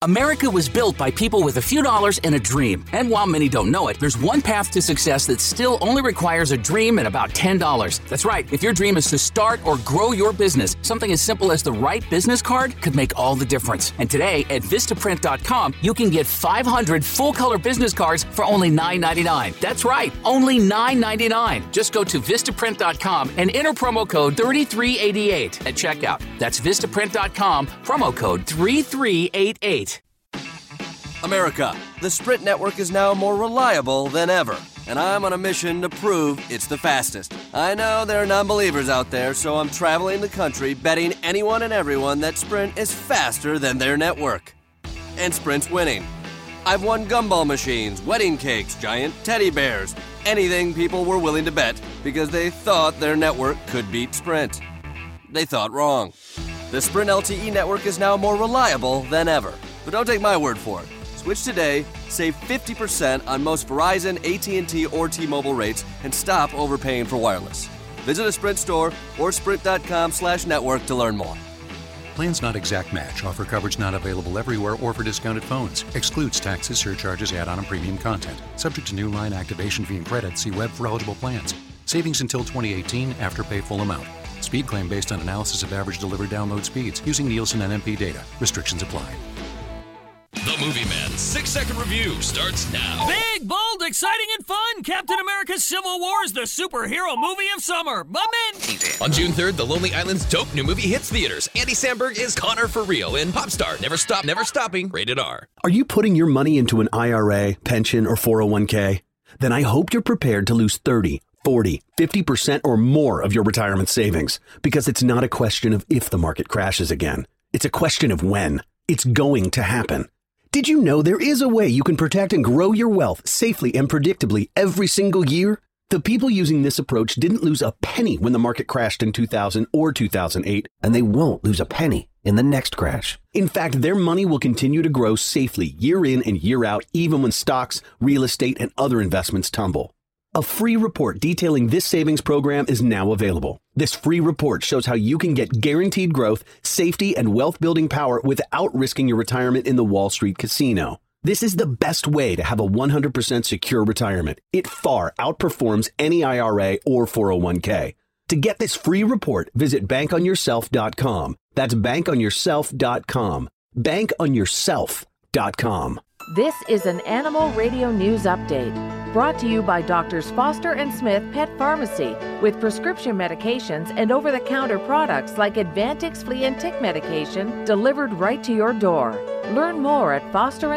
America was built by people with a few dollars and a dream. And while many don't know it, there's one path to success that still only requires a dream and about $10. That's right. If your dream is to start or grow your business, something as simple as the right business card could make all the difference. And today at Vistaprint.com, you can get 500 full-color business cards for only $9.99. That's right, only $9.99. Just go to Vistaprint.com and enter promo code 3388 at checkout. That's Vistaprint.com, promo code 3388. America, the Sprint network is now more reliable than ever, and I'm on a mission to prove it's the fastest. I know there are non-believers out there, so I'm traveling the country betting anyone and everyone that Sprint is faster than their network. And Sprint's winning. I've won gumball machines, wedding cakes, giant teddy bears, anything people were willing to bet because they thought their network could beat Sprint. They thought wrong. The Sprint LTE network is now more reliable than ever. But don't take my word for it. Switch today, save 50% on most Verizon, AT&T, or T-Mobile rates, and stop overpaying for wireless. Visit a Sprint store or sprint.com/network to learn more. Plans not exact match. Offer coverage not available everywhere or for discounted phones. Excludes taxes, surcharges, add-on, and premium content. Subject to new line activation fee and credit. See web for eligible plans. Savings until 2018, after pay full amount. Speed claim based on analysis of average delivered download speeds using Nielsen NMP data. Restrictions apply. The Movie Man's 6-second review starts now. Big, bold, exciting, and fun! Captain America's Civil War is the superhero movie of summer. My man! On June 3rd, The Lonely Island's dope new movie hits theaters. Andy Samberg is Connor for real in Popstar. Never Stop, Never Stopping, rated R. Are you putting your money into an IRA, pension, or 401k? Then I hope you're prepared to lose 30, 40, 50% or more of your retirement savings. Because it's not a question of if the market crashes again. It's a question of when. It's going to happen. Did you know there is a way you can protect and grow your wealth safely and predictably every single year? The people using this approach didn't lose a penny when the market crashed in 2000 or 2008, and they won't lose a penny in the next crash. In fact, their money will continue to grow safely year in and year out, even when stocks, real estate, and other investments tumble. A free report detailing this savings program is now available. This free report shows how you can get guaranteed growth, safety, and wealth-building power without risking your retirement in the Wall Street casino. This is the best way to have a 100% secure retirement. It far outperforms any IRA or 401k. To get this free report, visit bankonyourself.com. That's bankonyourself.com. Bankonyourself.com. This is an Animal Radio News Update, brought to you by Doctors Foster and Smith Pet Pharmacy, with prescription medications and over-the-counter products like Advantix flea and tick medication delivered right to your door. Learn more at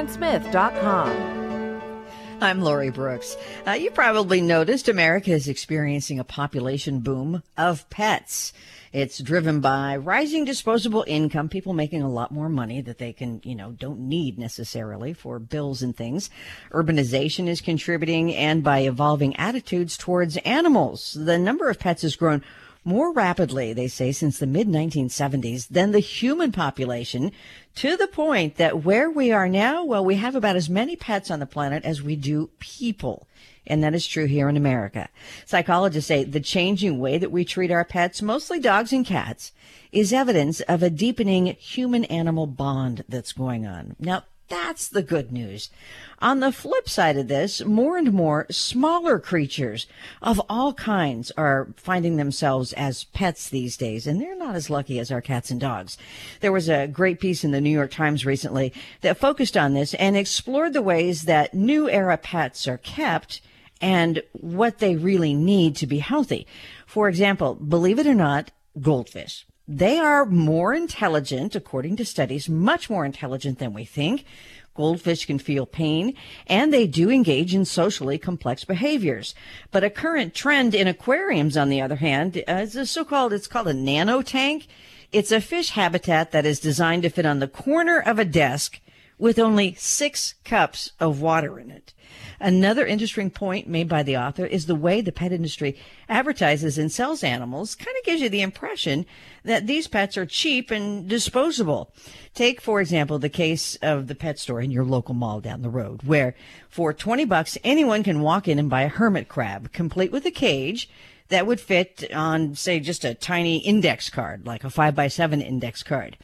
fosterandsmith.com. I'm Lori Brooks. You probably noticed America is experiencing a population boom of pets. It's driven by rising disposable income, people making a lot more money that they can, don't need necessarily for bills and things. Urbanization is contributing, and by evolving attitudes towards animals. The number of pets has grown more rapidly, they say, since the mid-1970s than the human population, to the point that where we are now, well, we have about as many pets on the planet as we do people. And that is true here in America. Psychologists say the changing way that we treat our pets, mostly dogs and cats, is evidence of a deepening human-animal bond that's going on. Now, that's the good news. On the flip side of this, more and more smaller creatures of all kinds are finding themselves as pets these days, and they're not as lucky as our cats and dogs. There was a great piece in the New York Times recently that focused on this and explored the ways that new era pets are kept and what they really need to be healthy. For example, believe it or not, goldfish. They are more intelligent, according to studies, much more intelligent than we think. Goldfish can feel pain, and they do engage in socially complex behaviors. But a current trend in aquariums, on the other hand, is it's called a nano tank. It's a fish habitat that is designed to fit on the corner of a desk with only 6 cups of water in it. Another interesting point made by the author is the way the pet industry advertises and sells animals kind of gives you the impression that these pets are cheap and disposable. Take, for example, the case of the pet store in your local mall down the road, where for $20, anyone can walk in and buy a hermit crab, complete with a cage that would fit on, say, just a tiny index card, like a 5x7 index card.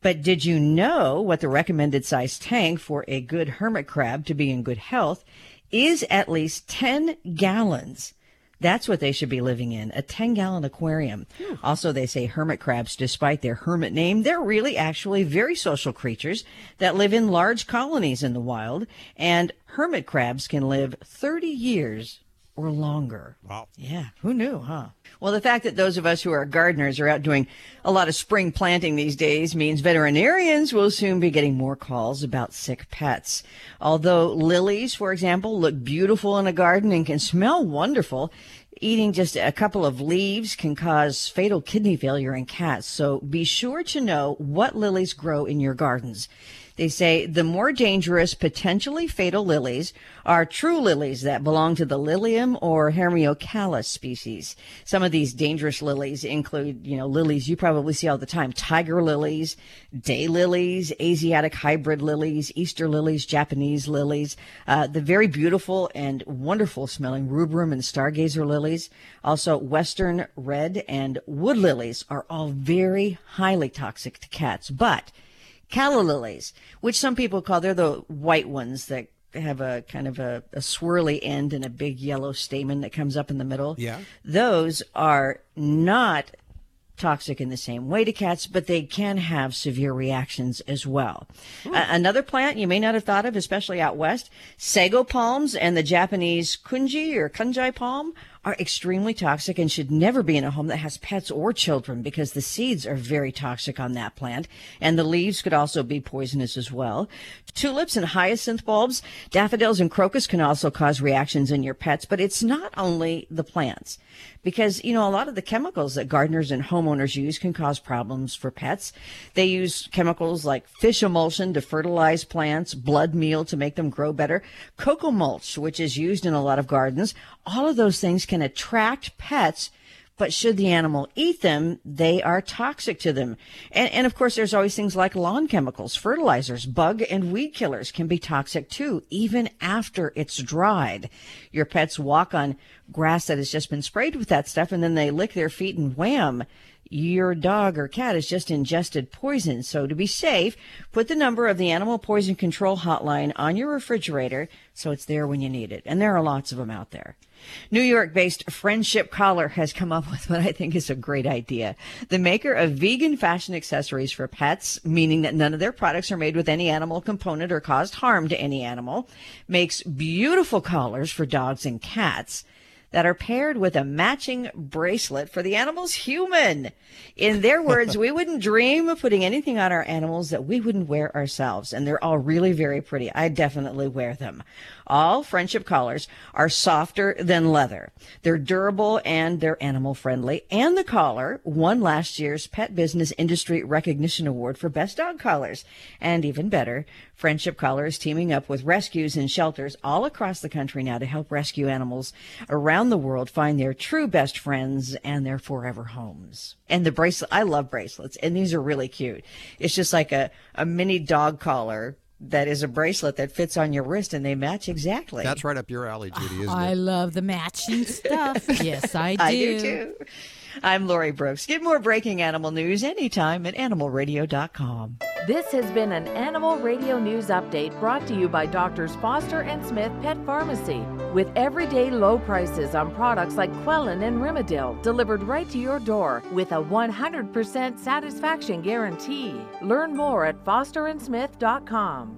But did you know what the recommended size tank for a good hermit crab to be in good health is? At least 10 gallons. That's what they should be living in, a 10-gallon aquarium. Also, they say hermit crabs, despite their hermit name, they're really actually very social creatures that live in large colonies in the wild. And hermit crabs can live 30 years or longer. Wow. Yeah, who knew, huh? Well, the fact that those of us who are gardeners are out doing a lot of spring planting these days means veterinarians will soon be getting more calls about sick pets. Although lilies, for example, look beautiful in a garden and can smell wonderful, eating just a couple of leaves can cause fatal kidney failure in cats. So be sure to know what lilies grow in your gardens. They say the more dangerous, potentially fatal lilies are true lilies that belong to the Lilium or Hermiocalis species. Some of these dangerous lilies include, lilies you probably see all the time: tiger lilies, day lilies, Asiatic hybrid lilies, Easter lilies, Japanese lilies, the very beautiful and wonderful smelling rubrum and stargazer lilies. Also, western red and wood lilies are all very highly toxic to cats. But calla lilies, which some people call, they're the white ones that have a kind of a swirly end and a big yellow stamen that comes up in the middle. Yeah. Those are not toxic in the same way to cats, but they can have severe reactions as well. Another plant you may not have thought of, especially out west, sago palms and the Japanese kunji or kunjai palm are extremely toxic and should never be in a home that has pets or children, because the seeds are very toxic on that plant, and the leaves could also be poisonous as well. Tulips and hyacinth bulbs, daffodils and crocus can also cause reactions in your pets, but it's not only the plants, because, a lot of the chemicals that gardeners and homeowners use can cause problems for pets. They use chemicals like fish emulsion to fertilize plants, blood meal to make them grow better, cocoa mulch, which is used in a lot of gardens. All of those things can attract pets, but should the animal eat them, they are toxic to them. And of course, there's always things like lawn chemicals, fertilizers, bug and weed killers can be toxic too, even after it's dried. Your pets walk on grass that has just been sprayed with that stuff, and then they lick their feet and wham, your dog or cat has just ingested poison. So to be safe, put the number of the Animal Poison Control Hotline on your refrigerator so it's there when you need it. And there are lots of them out there. New York-based Friendship Collar has come up with what I think is a great idea. The maker of vegan fashion accessories for pets, meaning that none of their products are made with any animal component or caused harm to any animal, makes beautiful collars for dogs and cats that are paired with a matching bracelet for the animal's human. In their words, we wouldn't dream of putting anything on our animals that we wouldn't wear ourselves. And they're all really very pretty. I definitely wear them. All Friendship collars are softer than leather. They're durable and they're animal friendly. And the collar won last year's Pet Business Industry Recognition Award for Best Dog Collars. And even better, Friendship Collar is teaming up with rescues and shelters all across the country now to help rescue animals around the world find their true best friends and their forever homes. And the bracelet, I love bracelets, and these are really cute. It's just like a mini dog collar that is a bracelet that fits on your wrist, and they match exactly. That's right up your alley, Judy, isn't it? I love the matching stuff. Yes, I do. I do too. I'm Lori Brooks. Get more breaking animal news anytime at animalradio.com. This has been an Animal Radio News Update brought to you by Doctors Foster and Smith Pet Pharmacy. With everyday low prices on products like Quellin and Rimadyl delivered right to your door with a 100% satisfaction guarantee. Learn more at fosterandsmith.com.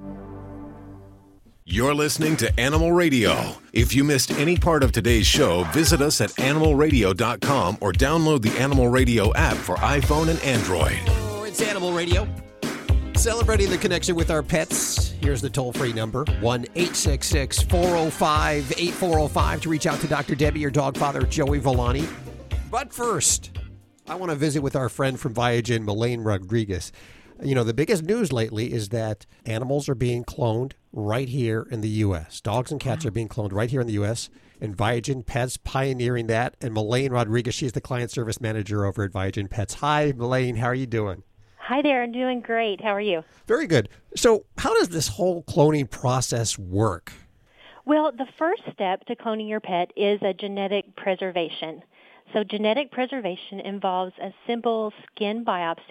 You're listening to Animal Radio. If you missed any part of today's show, visit us at animalradio.com or download the Animal Radio app for iPhone and Android. Oh, it's Animal Radio. Celebrating the connection with our pets. Here's the toll-free number, 1-866-405-8405 to reach out to Dr. Debbie or dog father Joey Villani. But first, I want to visit with our friend from Viagen, Melaine Rodriguez. The biggest news lately is that animals are being cloned right here in the U.S. Dogs and cats are being cloned right here in the U.S., and Viagen Pets pioneering that. And Melaine Rodriguez, she's the client service manager over at Viagen Pets. Hi, Melaine. How are you doing? Hi there. I'm doing great. How are you? Very good. So how does this whole cloning process work? Well, the first step to cloning your pet is a genetic preservation. So genetic preservation involves a simple skin biopsy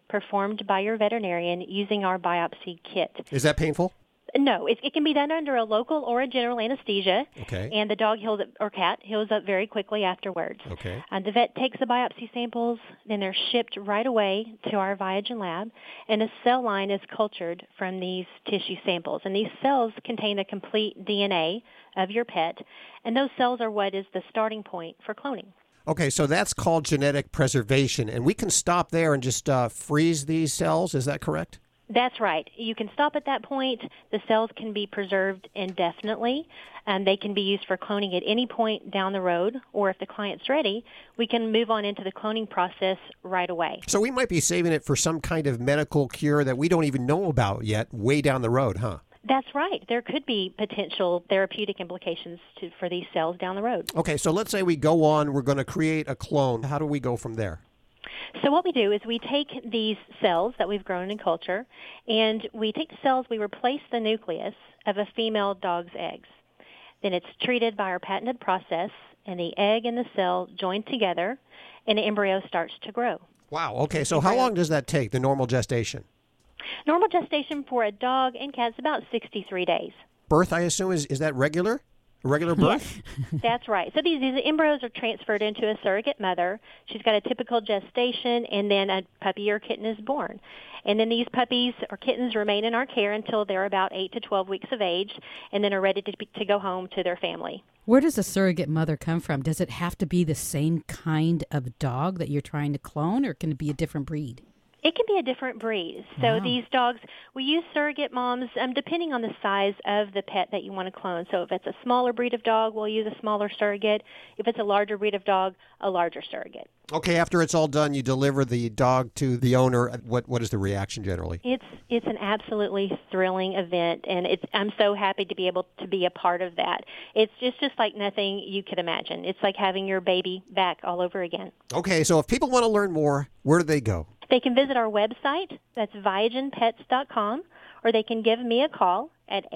performed by your veterinarian using our biopsy kit. Is that painful? No, it can be done under a local or a general anesthesia, Okay. and the dog heals up, or cat heals up very quickly afterwards. Okay. The vet takes the biopsy samples, then they're shipped right away to our Viagen lab, and a cell line is cultured from these tissue samples. And these cells contain the complete DNA of your pet, and those cells are what is the starting point for cloning. Okay, so that's called genetic preservation, and we can stop there and just freeze these cells. Is that correct? That's right. You can stop at that point. The cells can be preserved indefinitely, and they can be used for cloning at any point down the road, or if the client's ready, we can move on into the cloning process right away. So we might be saving it for some kind of medical cure that we don't even know about yet way down the road, huh? That's right. There could be potential therapeutic implications for these cells down the road. Okay, so let's say we go on, we're going to create a clone. How do we go from there? So what we do is we take these cells that we've grown in culture, and we take the cells, we replace the nucleus of a female dog's eggs. Then it's treated by our patented process, and the egg and the cell join together, and the embryo starts to grow. Wow, okay, so how long does that take, the normal gestation? Normal gestation for a dog and cat is about 63 days. Birth, I assume, is that regular? A regular birth? Yes, that's right. So these embryos are transferred into a surrogate mother. She's got a typical gestation, and then a puppy or kitten is born. And then these puppies or kittens remain in our care until they're about 8 to 12 weeks of age, and then are ready to go home to their family. Where does a surrogate mother come from? Does it have to be the same kind of dog that you're trying to clone, or can it be a different breed? It can be a different breed. So these dogs, we use surrogate moms depending on the size of the pet that you want to clone. So if it's a smaller breed of dog, we'll use a smaller surrogate. If it's a larger breed of dog, a larger surrogate. Okay, after it's all done, you deliver the dog to the owner. What is the reaction generally? It's an absolutely thrilling event, and I'm so happy to be able to be a part of that. It's just like nothing you could imagine. It's like having your baby back all over again. Okay, so if people want to learn more, where do they go? They can visit our website, that's ViagenPets.com, or they can give me a call at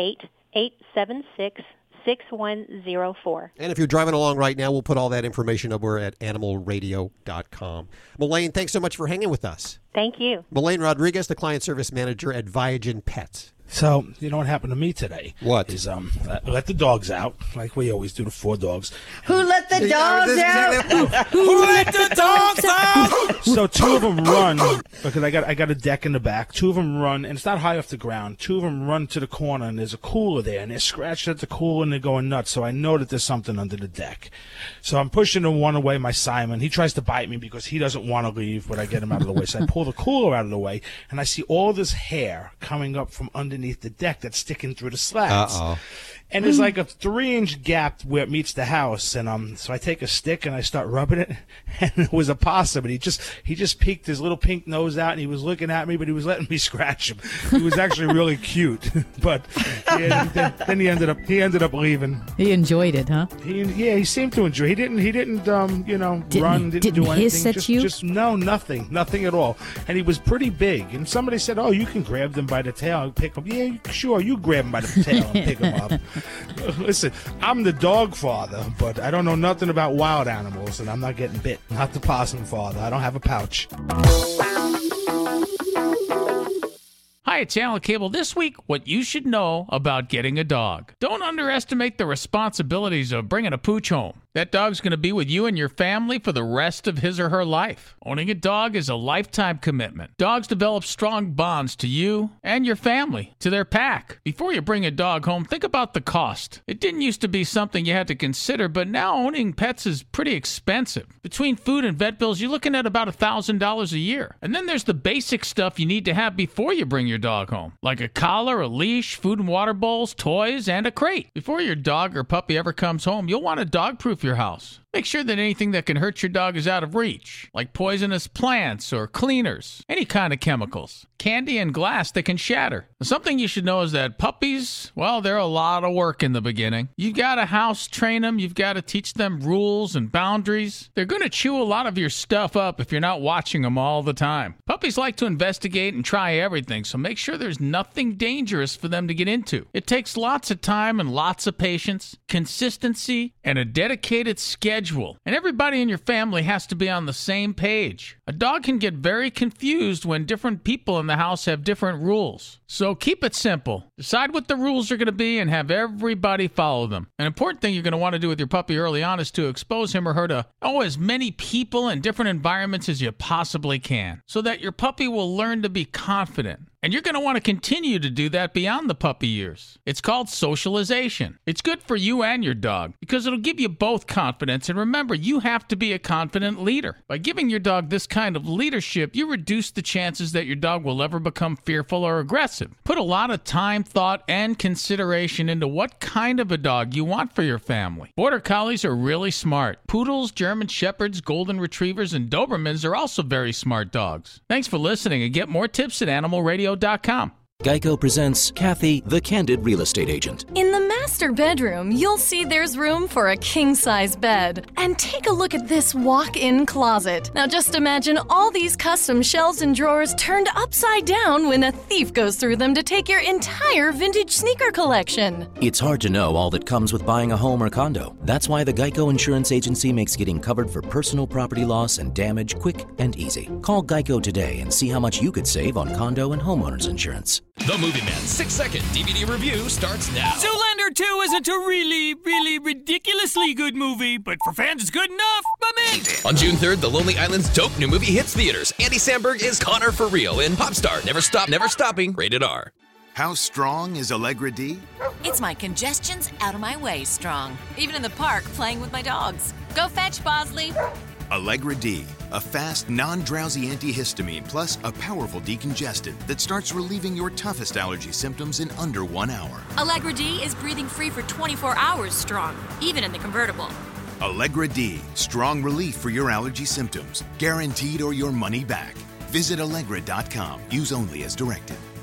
888-876-6104. And if you're driving along right now, we'll put all that information over at animalradio.com. Melaine, thanks so much for hanging with us. Thank you. Melaine Rodriguez, the Client Service Manager at Viagen Pets. So, you know what happened to me today? What? Is, I let the dogs out, like we always do, the 4 dogs. Who let the dogs out? Who let the dogs out? So 2 of them run, because I got a deck in the back. 2 of them run, and it's not high off the ground. 2 of them run to the corner, and there's a cooler there, and they're scratching at the cooler, and they're going nuts. So I know that there's something under the deck. So I'm pushing the one away, my Simon. He tries to bite me because he doesn't want to leave, but I get him out of the way. So I pull the cooler out of the way, and I see all this hair coming up from underneath the deck that's sticking through the slats. Uh-oh. And there's like a 3-inch gap where it meets the house, and so I take a stick and I start rubbing it, and it was a possum, and he just peeked his little pink nose out, and he was looking at me, but he was letting me scratch him. He was actually really cute, but then he ended up leaving. He enjoyed it, huh? He seemed to enjoy. He didn't run, didn't do anything. Hiss at you? Just nothing at all. And he was pretty big. And somebody said, "Oh, you can grab them by the tail and pick them." Yeah, sure, you grab them by the tail and pick them up. Listen, I'm the dog father, but I don't know nothing about wild animals, and I'm not getting bit. Not the possum father. I don't have a pouch. Hi, it's Alan Cable. This week, what you should know about getting a dog. Don't underestimate the responsibilities of bringing a pooch home. That dog's going to be with you and your family for the rest of his or her life. Owning a dog is a lifetime commitment. Dogs develop strong bonds to you and your family, to their pack. Before you bring a dog home, think about the cost. It didn't used to be something you had to consider, but now owning pets is pretty expensive. Between food and vet bills, you're looking at about $1,000 a year. And then there's the basic stuff you need to have before you bring your dog home, like a collar, a leash, food and water bowls, toys, and a crate. Before your dog or puppy ever comes home, you'll want to dog-proof your house. Make sure that anything that can hurt your dog is out of reach, like poisonous plants or cleaners, any kind of chemicals, candy and glass that can shatter. Something you should know is that puppies, well, they're a lot of work in the beginning. You've got to house train them. You've got to teach them rules and boundaries. They're going to chew a lot of your stuff up if you're not watching them all the time. Puppies like to investigate and try everything, so make sure there's nothing dangerous for them to get into. It takes lots of time and lots of patience, consistency, and a dedicated schedule schedule, and everybody in your family has to be on the same page. A dog can get very confused when different people in the house have different rules. So keep it simple. Decide what the rules are going to be and have everybody follow them. An important thing you're going to want to do with your puppy early on is to expose him or her to as many people and different environments as you possibly can, so that your puppy will learn to be confident. And you're going to want to continue to do that beyond the puppy years. It's called socialization. It's good for you and your dog because it'll give you both confidence. And remember, you have to be a confident leader. By giving your dog this kind of leadership, you reduce the chances that your dog will ever become fearful or aggressive. Put a lot of time, thought, and consideration into what kind of a dog you want for your family. Border Collies are really smart. Poodles, German Shepherds, Golden Retrievers, and Dobermans are also very smart dogs. Thanks for listening, and get more tips at AnimalRadio.com. Geico presents Kathy, the Candid Real Estate Agent. In the master bedroom, you'll see there's room for a king-size bed. And take a look at this walk-in closet. Now just imagine all these custom shelves and drawers turned upside down when a thief goes through them to take your entire vintage sneaker collection. It's hard to know all that comes with buying a home or condo. That's why the Geico Insurance Agency makes getting covered for personal property loss and damage quick and easy. Call Geico today and see how much you could save on condo and homeowners insurance. The Movie Man 6-second DVD review starts now. Zoolander 2 isn't a really, really ridiculously good movie, but for fans it's good enough. Amazing! On June 3rd, the Lonely Island's dope new movie hits theaters. Andy Samberg is Connor for real in Popstar. Never Stop, Never Stopping, rated R. How strong is Allegra D? It's my congestion's out of my way strong. Even in the park, playing with my dogs. Go fetch, Bosley. Allegra D, a fast, non-drowsy antihistamine plus a powerful decongestant that starts relieving your toughest allergy symptoms in under 1 hour. Allegra D is breathing free for 24 hours strong, even in the convertible. Allegra D, strong relief for your allergy symptoms, guaranteed or your money back. Visit Allegra.com. Use only as directed.